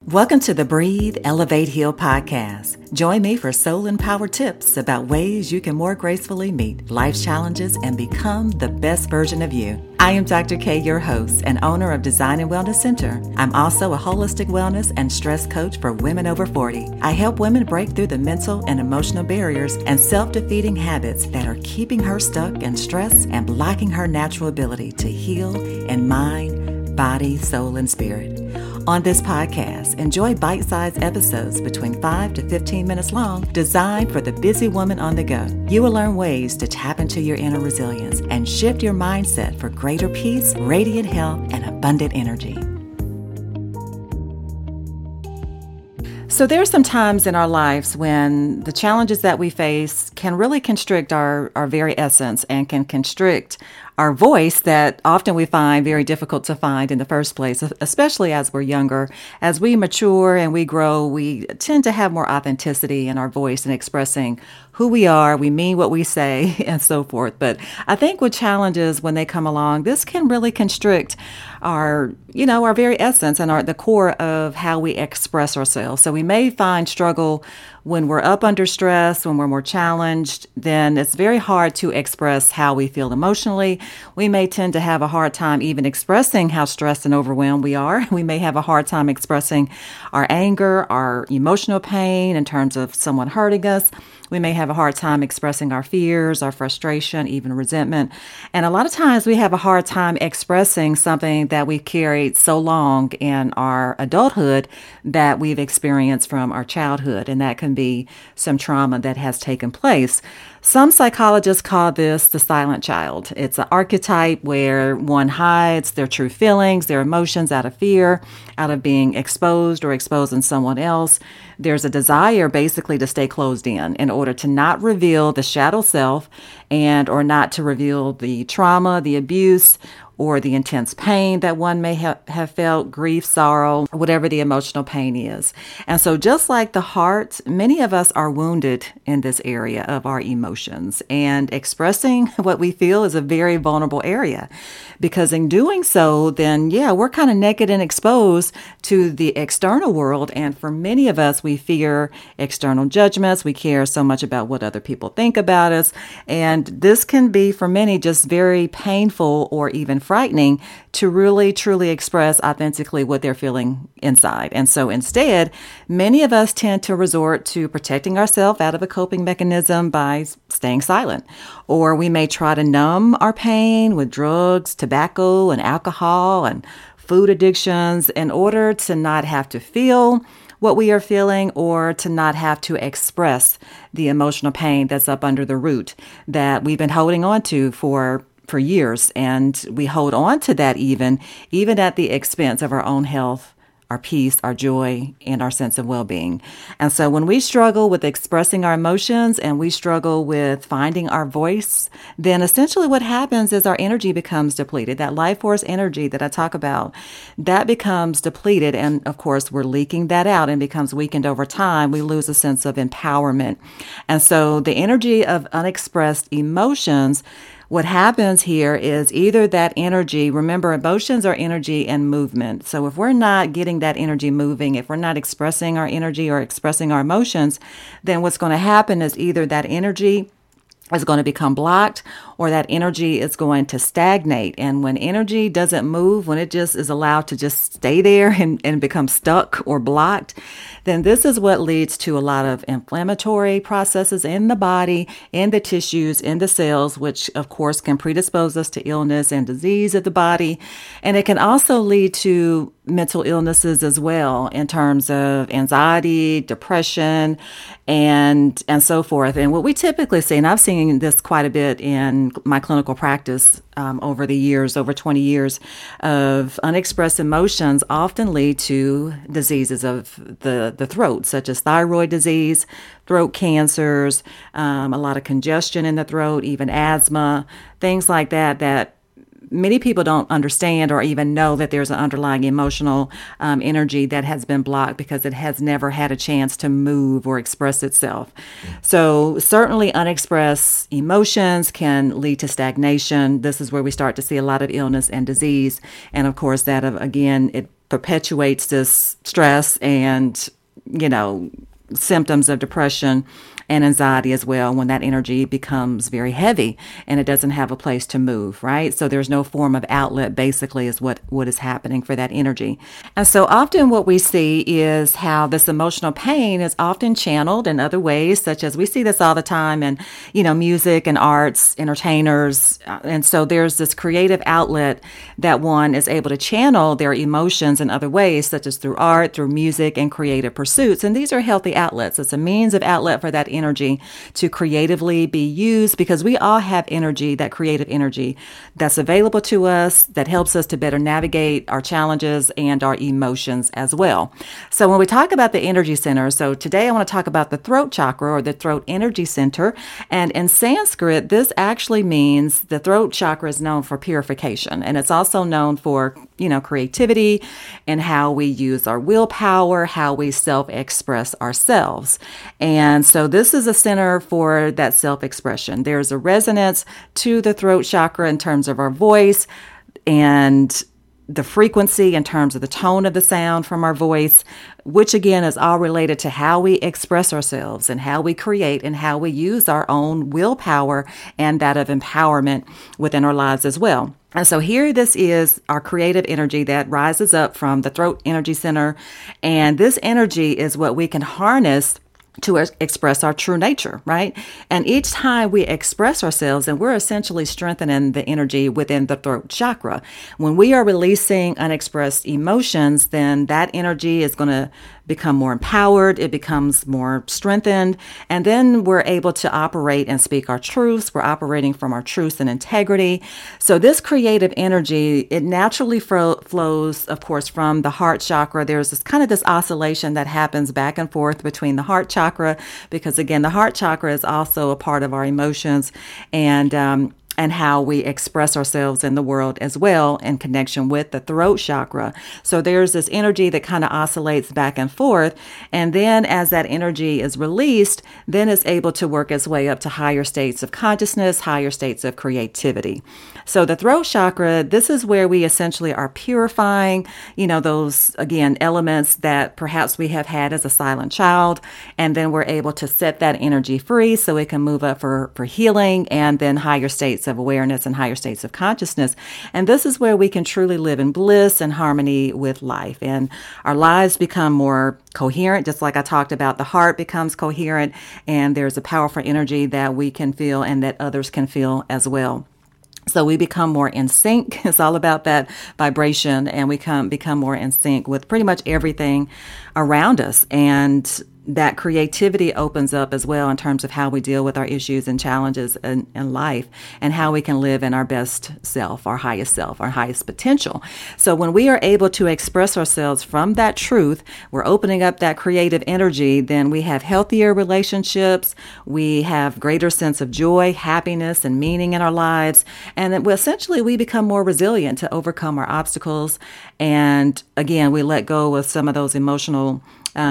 Welcome to the Breathe, Elevate, Heal podcast. Join me for soul-empowered tips about ways you can more gracefully meet life's challenges and become the best version of you. I am Dr. K, your host and owner of Design and Wellness Center. I'm also a holistic wellness and stress coach for women over 40. I help women break through the mental and emotional barriers and self-defeating habits that are keeping her stuck in stress and blocking her natural ability to heal in mind, body, soul, and spirit. On this podcast, enjoy bite-sized episodes between 5 to 15 minutes long, designed for the busy woman on the go. You will learn ways to tap into your inner resilience and shift your mindset for greater peace, radiant health, and abundant energy. So there are some times in our lives when the challenges that we face can really constrict our very essence and can constrict our voice that often we find very difficult to find in the first place, especially as we're younger. As we mature and we grow, we tend to have more authenticity in our voice and expressing who we are, we mean what we say, and so forth. But I think with challenges, when they come along, this can really constrict our very essence and the core of how we express ourselves. So we may find struggle when we're up under stress, when we're more challenged, then it's very hard to express how we feel emotionally. We may tend to have a hard time even expressing how stressed and overwhelmed we are. We may have a hard time expressing our anger, our emotional pain in terms of someone hurting us. We may have a hard time expressing our fears, our frustration, even resentment. And a lot of times we have a hard time expressing something that we've carried so long in our adulthood that we've experienced from our childhood. And that can be some trauma that has taken place. Some psychologists call this the silent child. It's an archetype where one hides their true feelings, their emotions out of fear, out of being exposed or exposing someone else. There's a desire basically to stay closed in order to not reveal the shadow self or not to reveal the trauma, the abuse, or the intense pain that one may have felt, grief, sorrow, whatever the emotional pain is. And so just like the heart, many of us are wounded in this area of our emotions. And expressing what we feel is a very vulnerable area, because in doing so, then, we're kind of naked and exposed to the external world. And for many of us, we fear external judgments. We care so much about what other people think about us. And this can be, for many, just very painful or even frightening to really, truly express authentically what they're feeling inside. And so instead, many of us tend to resort to protecting ourselves out of a coping mechanism by staying silent. Or we may try to numb our pain with drugs, tobacco, and alcohol, and food addictions in order to not have to feel what we are feeling or to not have to express the emotional pain that's up under the root that we've been holding on to for years. And we hold on to that even at the expense of our own health, our peace, our joy, and our sense of well-being. And so when we struggle with expressing our emotions and we struggle with finding our voice, then essentially what happens is our energy becomes depleted. That life force energy that I talk about, that becomes depleted. And of course, we're leaking that out and becomes weakened over time. We lose a sense of empowerment. And so the energy of unexpressed emotions, what happens here is either that energy, remember, emotions are energy and movement. So if we're not getting that energy moving, if we're not expressing our energy or expressing our emotions, then what's going to happen is either that energy is going to become blocked or that energy is going to stagnate. And when energy doesn't move, when it just is allowed to just stay there and become stuck or blocked, then this is what leads to a lot of inflammatory processes in the body, in the tissues, in the cells, which of course can predispose us to illness and disease of the body. And it can also lead to mental illnesses as well in terms of anxiety, depression, and so forth. And what we typically see, and I've seen this quite a bit in my clinical practice over the years, over 20 years, of unexpressed emotions often lead to diseases of the throat, such as thyroid disease, throat cancers, a lot of congestion in the throat, even asthma, things like that many people don't understand or even know that there's an underlying emotional energy that has been blocked because it has never had a chance to move or express itself. So certainly unexpressed emotions can lead to stagnation. This is where we start to see a lot of illness and disease. And of course, that again, it perpetuates this stress and, symptoms of depression and anxiety as well when that energy becomes very heavy and it doesn't have a place to move, right? So there's no form of outlet, basically, is what is happening for that energy. And so often what we see is how this emotional pain is often channeled in other ways, such as we see this all the time in, music and arts, entertainers. And so there's this creative outlet that one is able to channel their emotions in other ways, such as through art, through music, and creative pursuits. And these are healthy outlets. It's a means of outlet for that energy to creatively be used, because we all have energy, that creative energy that's available to us, that helps us to better navigate our challenges and our emotions as well. So when we talk about the energy center, so today I want to talk about the throat chakra, or the throat energy center. And in Sanskrit, this actually means, the throat chakra is known for purification, and it's also known for, creativity and how we use our willpower, how we self-express ourselves. And so this is a center for that self-expression. There's a resonance to the throat chakra in terms of our voice, and the frequency in terms of the tone of the sound from our voice, which again is all related to how we express ourselves and how we create and how we use our own willpower and that of empowerment within our lives as well. And so here, this is our creative energy that rises up from the throat energy center. And this energy is what we can harness to express our true nature, right? And each time we express ourselves, and we're essentially strengthening the energy within the throat chakra. When we are releasing unexpressed emotions, then that energy is going to become more empowered, it becomes more strengthened, and then we're able to operate and speak our truths. We're operating from our truths and integrity. So this creative energy, it naturally flows, of course, from the heart chakra. There's this oscillation that happens back and forth between the heart chakra, because again, the heart chakra is also a part of our emotions and how we express ourselves in the world as well, in connection with the throat chakra. So there's this energy that kind of oscillates back and forth. And then as that energy is released, then it's able to work its way up to higher states of consciousness, higher states of creativity. So the throat chakra, this is where we essentially are purifying, those, again, elements that perhaps we have had as a silent child. And then we're able to set that energy free so it can move up for healing, and then higher states of awareness and higher states of consciousness. And this is where we can truly live in bliss and harmony with life. And our lives become more coherent, just like I talked about. The heart becomes coherent, and there's a powerful energy that we can feel and that others can feel as well. So we become more in sync. It's all about that vibration, and we become more in sync with pretty much everything around us. And that creativity opens up as well in terms of how we deal with our issues and challenges in life, and how we can live in our best self, our highest potential. So when we are able to express ourselves from that truth, we're opening up that creative energy, then we have healthier relationships, we have greater sense of joy, happiness, and meaning in our lives. And then essentially we become more resilient to overcome our obstacles. And again, we let go of some of those emotional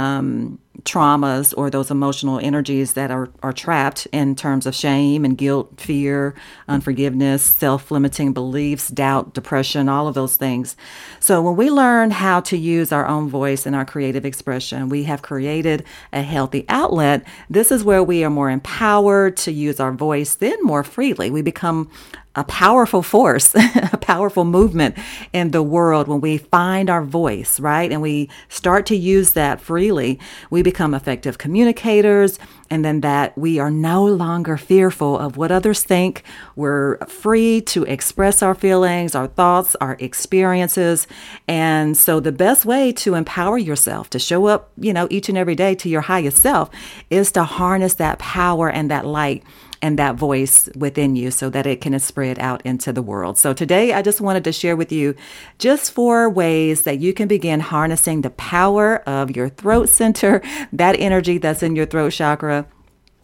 traumas, or those emotional energies that are trapped in terms of shame and guilt, fear, unforgiveness, self-limiting beliefs, doubt, depression, all of those things. So when we learn how to use our own voice and our creative expression, we have created a healthy outlet. This is where we are more empowered to use our voice then more freely. We become a powerful force, a powerful movement in the world when we find our voice, right? And we start to use that freely. We become effective communicators, and then that we are no longer fearful of what others think. We're free to express our feelings, our thoughts, our experiences. And so the best way to empower yourself, to show up, each and every day to your highest self, is to harness that power and that light and that voice within you so that it can spread out into the world. So today I just wanted to share with you just 4 ways that you can begin harnessing the power of your throat center, that energy that's in your throat chakra,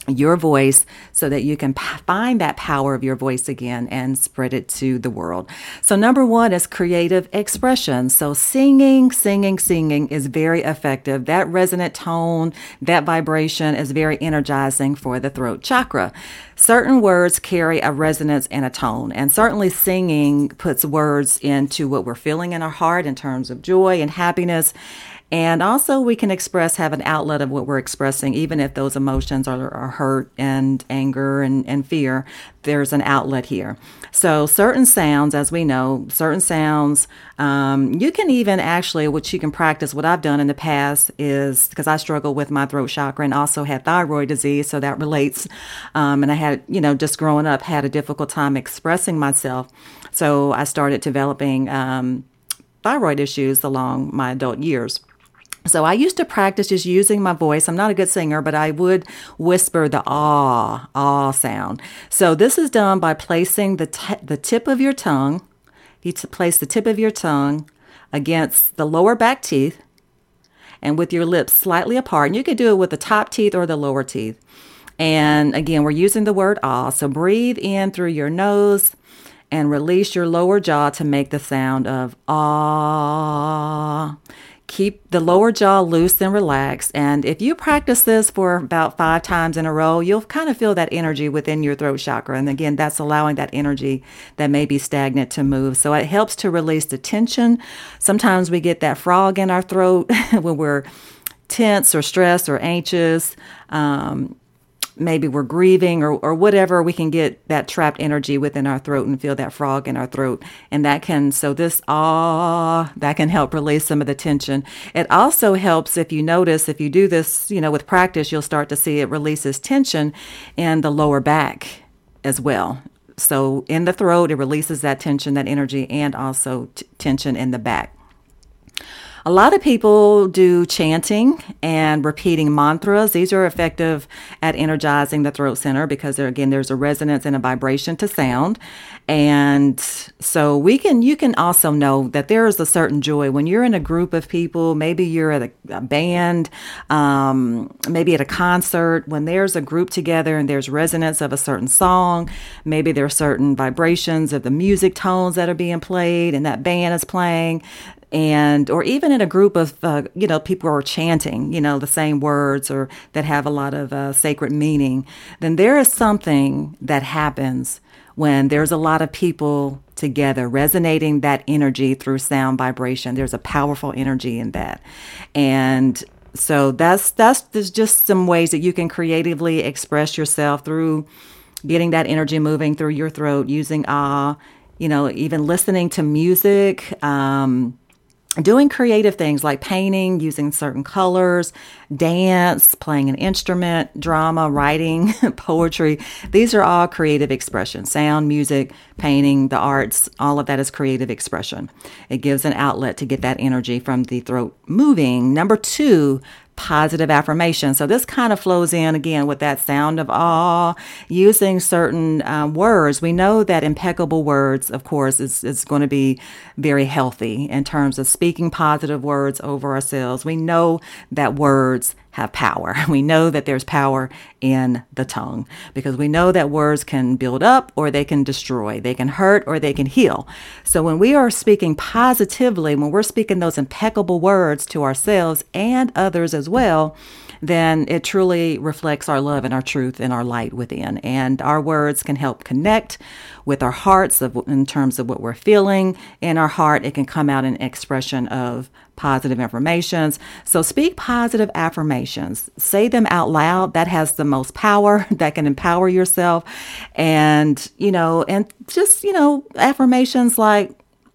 your voice so that you can find that power of your voice again and spread it to the world. So number one is creative expression. So singing is very effective. That resonant tone, that vibration is very energizing for the throat chakra. Certain words carry a resonance and a tone, and certainly singing puts words into what we're feeling in our heart in terms of joy and happiness. And also we can have an outlet of what we're expressing, even if those emotions are hurt and anger and fear, there's an outlet here. So certain sounds, as we know, you can even actually, which you can practice, what I've done in the past is, because I struggle with my throat chakra and also had thyroid disease, so that relates. And I had, just growing up, had a difficult time expressing myself. So I started developing thyroid issues along my adult years. So I used to practice just using my voice. I'm not a good singer, but I would whisper the ah sound. So this is done by placing the tip of your tongue. You place the tip of your tongue against the lower back teeth and with your lips slightly apart. And you could do it with the top teeth or the lower teeth. And again, we're using the word ah. So breathe in through your nose and release your lower jaw to make the sound of ah. Keep the lower jaw loose and relaxed. And if you practice this for about 5 times in a row, you'll kind of feel that energy within your throat chakra. And again, that's allowing that energy that may be stagnant to move. So it helps to release the tension. Sometimes we get that frog in our throat when we're tense or stressed or anxious. Maybe we're grieving or whatever, we can get that trapped energy within our throat and feel that frog in our throat. And that can help release some of the tension. It also helps if you do this, with practice, you'll start to see it releases tension in the lower back as well. So in the throat, it releases that tension, that energy, and also tension in the back. A lot of people do chanting and repeating mantras. These are effective at energizing the throat center because there's a resonance and a vibration to sound. And so you can also know that there is a certain joy when you're in a group of people. Maybe you're at a band, maybe at a concert, when there's a group together and there's resonance of a certain song. Maybe there are certain vibrations of the music tones that are being played and that band is playing. Or even in a group of, people are chanting, the same words or that have a lot of sacred meaning, then there is something that happens when there's a lot of people together resonating that energy through sound vibration. There's a powerful energy in that. And so there's just some ways that you can creatively express yourself through getting that energy moving through your throat, using even listening to music, doing creative things like painting, using certain colors, dance, playing an instrument, drama, writing, poetry. These are all creative expression. Sound, music, painting, the arts, all of that is creative expression. It gives an outlet to get that energy from the throat moving. Number 2, positive affirmation. So this kind of flows in again with that sound of awe, using certain words. We know that impeccable words, of course, is going to be very healthy in terms of speaking positive words over ourselves. We know that words have power. We know that there's power in the tongue because we know that words can build up or they can destroy. They can hurt or they can heal. So when we are speaking positively, when we're speaking those impeccable words to ourselves and others as well, then it truly reflects our love and our truth and our light within. And our words can help connect with our hearts in terms of what we're feeling in our heart. It can come out in expression of positive affirmations. So speak positive affirmations. Say them out loud. That has the most power. That can empower yourself. And, just, affirmations like,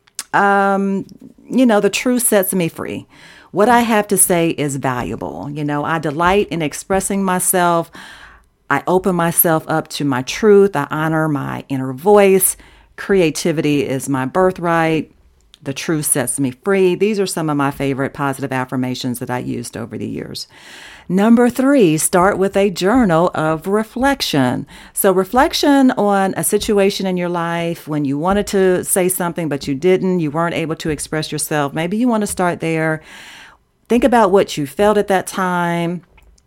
the truth sets me free. What I have to say is valuable. I delight in expressing myself. I open myself up to my truth. I honor my inner voice. Creativity is my birthright. The truth sets me free. These are some of my favorite positive affirmations that I used over the years. Number 3, start with a journal of reflection. So reflection on a situation in your life when you wanted to say something, but you didn't, you weren't able to express yourself. Maybe you want to start there. Think about what you felt at that time.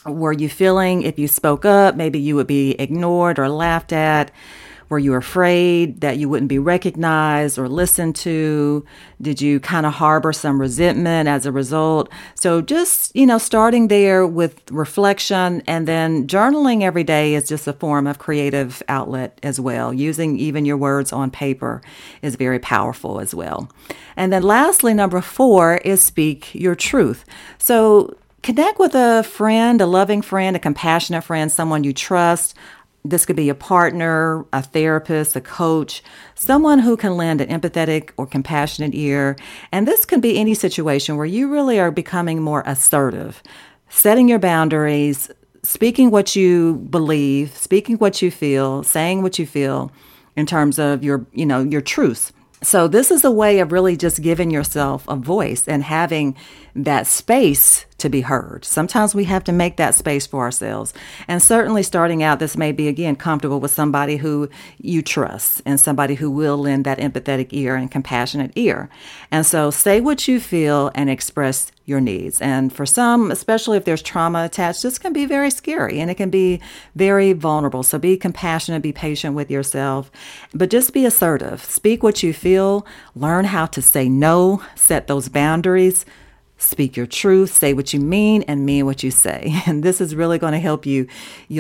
Were you feeling if you spoke up, maybe you would be ignored or laughed at? Were you afraid that you wouldn't be recognized or listened to? Did you kind of harbor some resentment as a result? So just, starting there with reflection, and then journaling every day is just a form of creative outlet as well. Using even your words on paper is very powerful as well. And then lastly, number 4 is speak your truth. So connect with a friend, a loving friend, a compassionate friend, someone you trust. This could be a partner, a therapist, a coach, someone who can lend an empathetic or compassionate ear. And this can be any situation where you really are becoming more assertive, setting your boundaries, speaking what you believe, speaking what you feel, saying what you feel in terms of your truths. So this is a way of really just giving yourself a voice and having that space to be heard. Sometimes we have to make that space for ourselves. And certainly starting out, this may be, again, comfortable with somebody who you trust and somebody who will lend that empathetic ear and compassionate ear. And so say what you feel and express your needs. And for some, especially if there's trauma attached, this can be very scary and it can be very vulnerable. So be compassionate, be patient with yourself, but just be assertive. Speak what you feel, learn how to say no, set those boundaries. Speak your truth, say what you mean, and mean what you say. And this is really going to help you,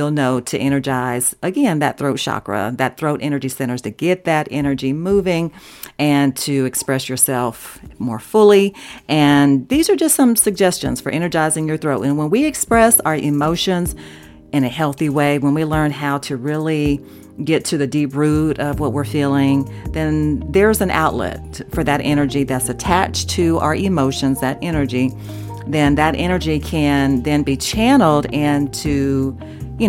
to energize, again, that throat chakra, that throat energy centers, to get that energy moving and to express yourself more fully. And these are just some suggestions for energizing your throat. And when we express our emotions in a healthy way, when we learn how to really get to the deep root of what we're feeling, then there's an outlet for that energy that's attached to our emotions, that energy. Then that energy can then be channeled into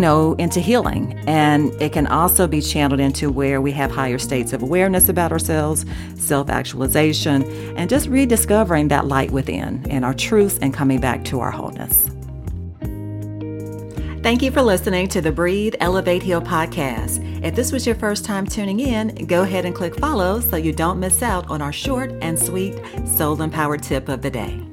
healing. And it can also be channeled into where we have higher states of awareness about ourselves, self-actualization, and just rediscovering that light within and our truths and coming back to our wholeness. Thank you for listening to the Breathe, Elevate, Heal podcast. If this was your first time tuning in, go ahead and click follow so you don't miss out on our short and sweet soul-empowered tip of the day.